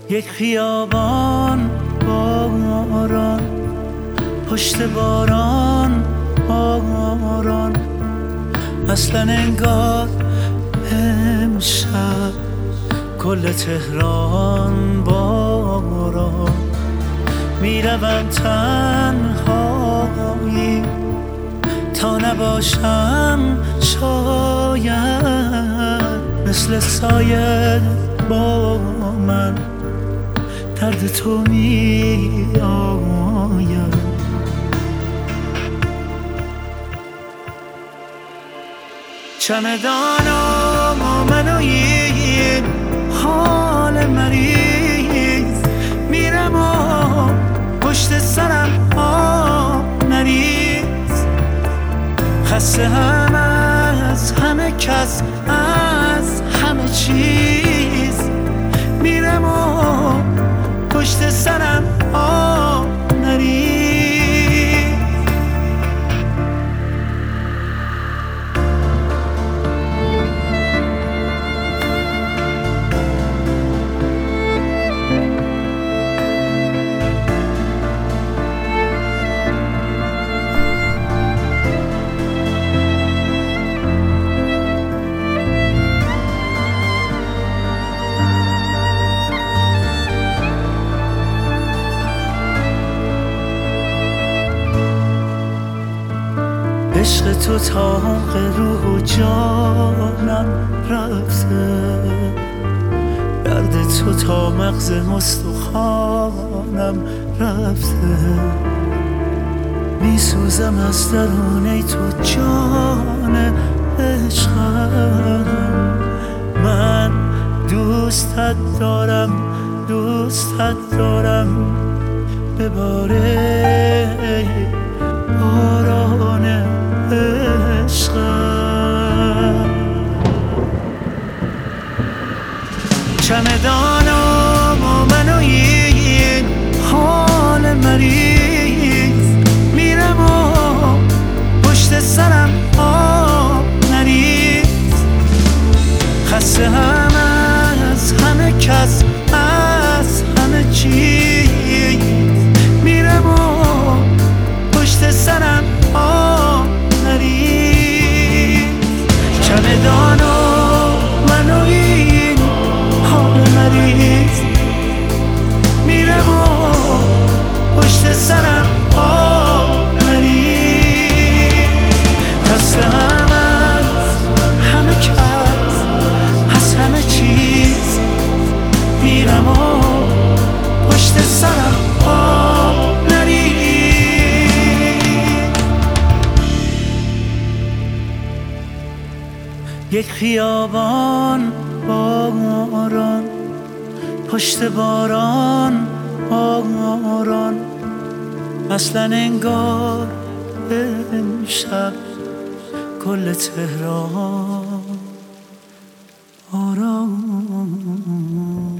یک خیابان باران، پشت باران باران، اصلا انگار امشب کل تهران باران. میروم تنهایی تا نباشم شاید مثل سایه با من درد تو می آید. چمدانم و من و این حال مریض، میرم و پشت سرم نریز. خسته هم از همه کس، از همه چیز، میرم و پشت سرم نریز. عشق تو طاق روح و جانم رفته، درد تو تا مغز استخوانم رفته. میسوزم از درونه تو جان عشقم، من دوستت دارم، دوستت دارم. بباره باران عشقم. چمدانم و من و این حال مریض، میرم و پشت سرم نریز. خسته هم از همه کس، از همه چیز، میرم و پشت سرم نریز. چمدان و من و این حال مریض، میرم و پشت سرم نریز. خسته هم از همه کس، از همه چیز، میرم و پشت سرم یک خیابان باران، پشت باران باران، اصلا انگار امشب کل تهران باران.